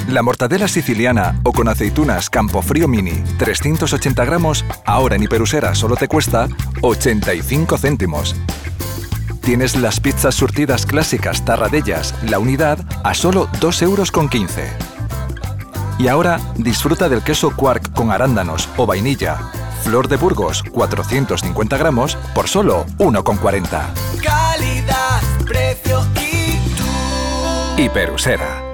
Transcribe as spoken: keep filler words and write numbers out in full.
La mortadela siciliana o con aceitunas Campofrío Mini, trescientos ochenta gramos, ahora en Hiperusera solo te cuesta ochenta y cinco céntimos. Tienes las pizzas surtidas clásicas Tarradellas, la unidad, a solo dos euros con quince. Y ahora disfruta del queso Quark con arándanos o vainilla, Flor de Burgos, cuatrocientos cincuenta gramos, por solo uno con cuarenta. Calidad, precio y tú. Hiperusera.